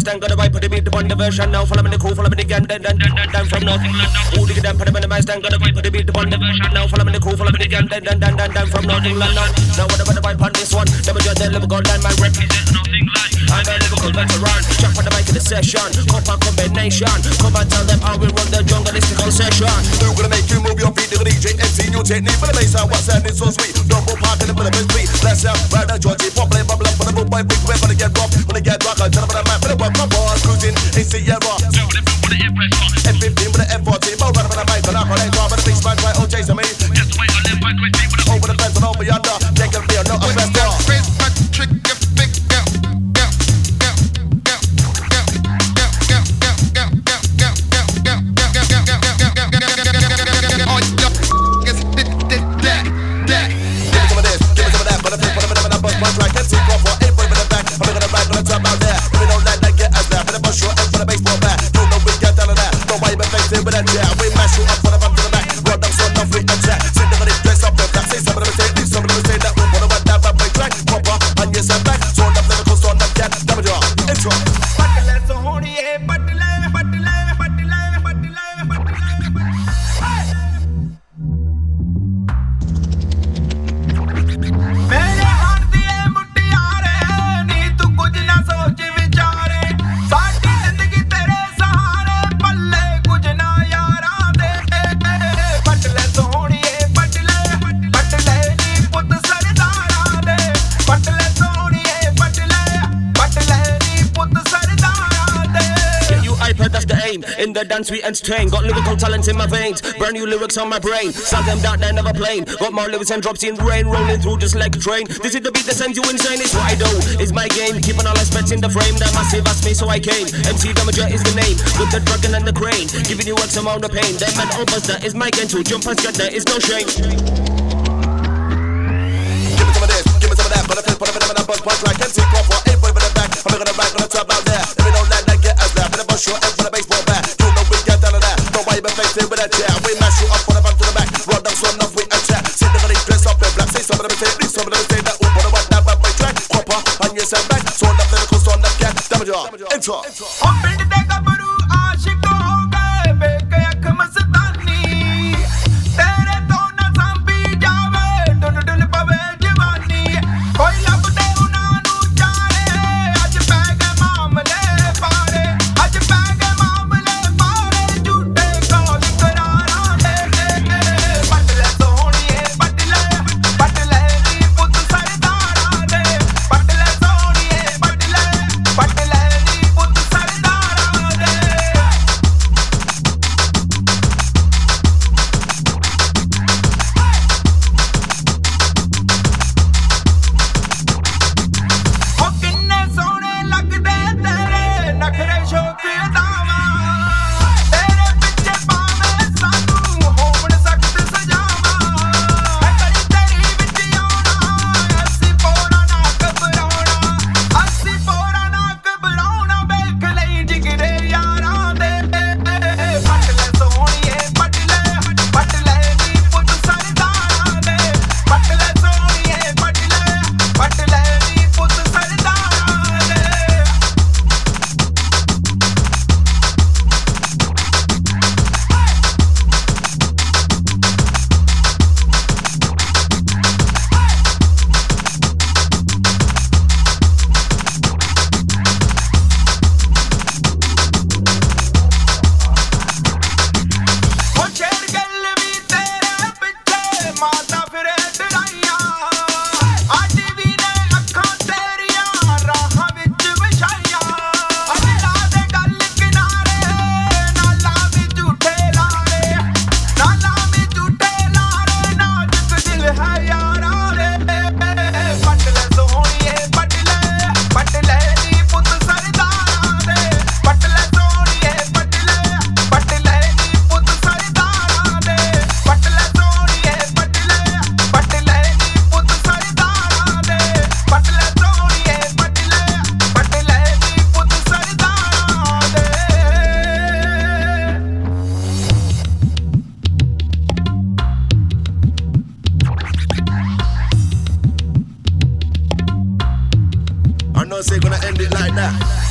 stand, got the vibe, put the beat upon the version. Now follow me the crew, follow me the gang, then from North England. Who dig it down, put them in the mic stand, got the vibe, put the beat upon the version. Now follow me the crew, follow me the gang, then from North England. Now whatever the vibe on this one, never judge that lyrical line, man represent North England. I'm a lyrical veteran, jump on the mic in the session, compa combination. Come and tell them how we run the jungleistical session. Who gonna make you move your feet to the DJ MC? New technique for the bass sound, what's that? It's so sweet. Double park in the middle of the beat. Let's have right now, Georgie. Pop, play, bubble up, for the boom, boy, big whip, when they get rock, when they get rock, I tell them what I'm at, for the buck, my boss, cruising, in Sierra. F15 with the F14, both running with the mic, and I'm running, but the big spine, right, OJ, so me. Just wait, I live by great people, over the fence and over yonder. They can feel no arrest. Trick, big girl. We mash you up for the back to the back. Run down, son of we attack. Sit down and dress up the black. Say some of them say this, some of them say that. We wanna run down, but we track. Proper, and yes, I'm back. So enough lyrical, so enough cat. Double draw, intro. In the dance we entertain, got lyrical talent in my veins, brand new lyrics on my brain, sound them down there never plain, got more lyrics and drops in the rain, rolling through just like a train. This is the beat that sends you insane, it's what I do, it's my game, keeping all aspects in the frame, that massive asked me so I came, MC Damager is the name, with the dragon and the crane, giving you X amount of pain, that man opens that is my game too, jump and get there, it's no shame. Give me some of this, give me some of that, but I feel put them in a buzz punch like MC Crawford, ain't with the back, I'm gonna rap on the top out there, if we don't let that get us there, but the bus short and for the baseball bat. With that chair, we mash you up from the front to the back. Run down, so enough we attack. Sit down and dress up in black. Say some of them say this, some of them say that. But I want that back my track. Copper, and yes, I'm back. So enough lyrical, so enough cat. Damage up, intro. know say gonna end it like that.